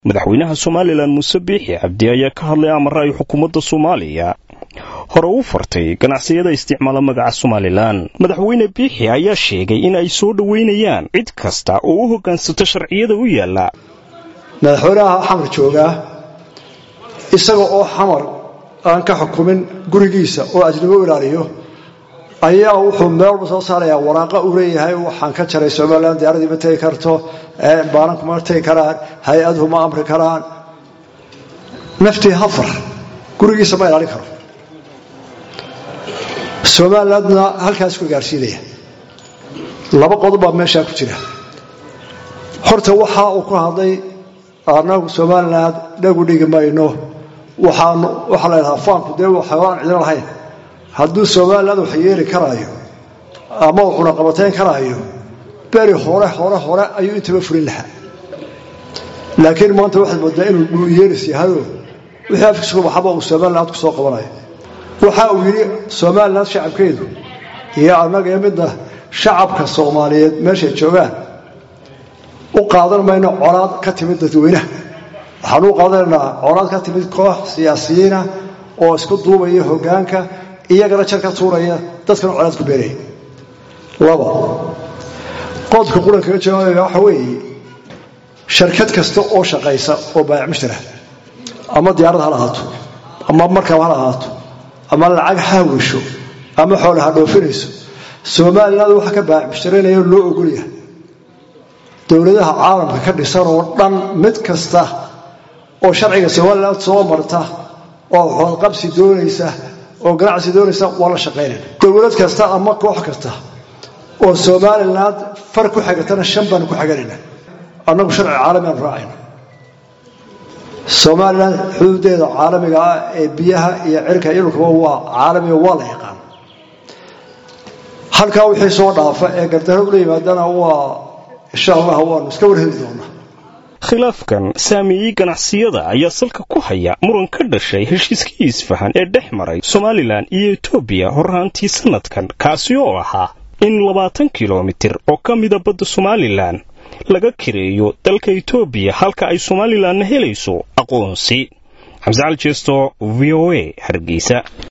madaxweynaha Soomaaliland Muuse Biixi Cabdi ayaa ka hadlay amarka ay xukuumadda Soomaaliya hore u fartay ganacsiyada isticmaala magaca Soomaaliland. Madaxweyne Biixi ayaa sheegay in ay soo dhaweynayaan cid kasta oo u hogaansata sharciyada u yaala. madaxweynaha xamar jooga isaga oo xamar aan ka xukumin gurigiisa oo ajnabi u ilaaliyo ayaa wuxuu meel soo saaraya waraaqa u leeyahay waxaan ka jaray Soomaaliland diyaaradii ma tagi karto baaranku ma tagi karaan hay'aduhu ma amri karaan naftii hafar gurigiisa ma ilaalin karo Soomaalilandna halkaas ku gaarsiinaya laba qodob baa meesha ku jira horta waxa uu ku hadlay anagu Soomaaliland dhagu dhigi mayno waxa la yiraahdaa faanku dee waxaan cidina lahayn hadduu Soomaaliland wax yeeli karaayo ama wuxuu qabateen karaayo bari hore ayuu inta furin lahaa laakiin maanta waxa moodaa inuu yeerisi hado wixii afkiisu waxba uu Soomaaliland ku soo qabanayo waxa uu yiri Soomaaliland shacabkeedu iyo anaga midna shacabka Soomaaliyeed meesha joogaan u qaadan mayno colaad ka timid dadweynaha waxaan u qaadanaa colaad ka timid koox siyaasiyiin oo isku duubaya hoggaanka iyagana jarka tuuraya dadkan colaad ku beeray laba qodka quranka jooga waxa weeye shirkad kasta oo shaqaysa oo baayac mushtara ama diyaarad hala ahaato ama markaa hala ahaato ama lacag haawisho ama xoolaha dhoofinayso Soomaaliland waxa ka baayac mushtaraynaya loo ogol yahay dawladaha caalamka ka dhisan oo dhan mid kasta oo sharciga Soomaaliland soo marta oo xoolo qabsi doonaysa oo ganacsi doonaysa wala shaqeynaa dawlad kasta ama koox kasta oo Soomaaliland far ku xigtana shan baan ku xiganaynaa annagu sharci caalami aan raacayna Soomaaliland xuduudeeda caalamiga ah ee biyaha iyo cirka iyo dhulka waa caalami waa la yaqaan halka wixii soo dhaafa ee gardarro u yimaadana waa insha Allah waan iska warheli doonaa khilaafkan saamiyay ganacsiyada ayaa salka ku haya muran ka dhashay heshiiskii isfahan ee dhexmaray Soomaaliland iyo Itoobiya horaantii sanadkan kaasi oo ahaa in 20 kiiloomitir oo ka mid ah badda Soomaaliland laga kireeyo dalka Itoobiya halka ay Soomaaliland helayso aqoonsi. Xamza Al Jeesto VOA Hargeysa.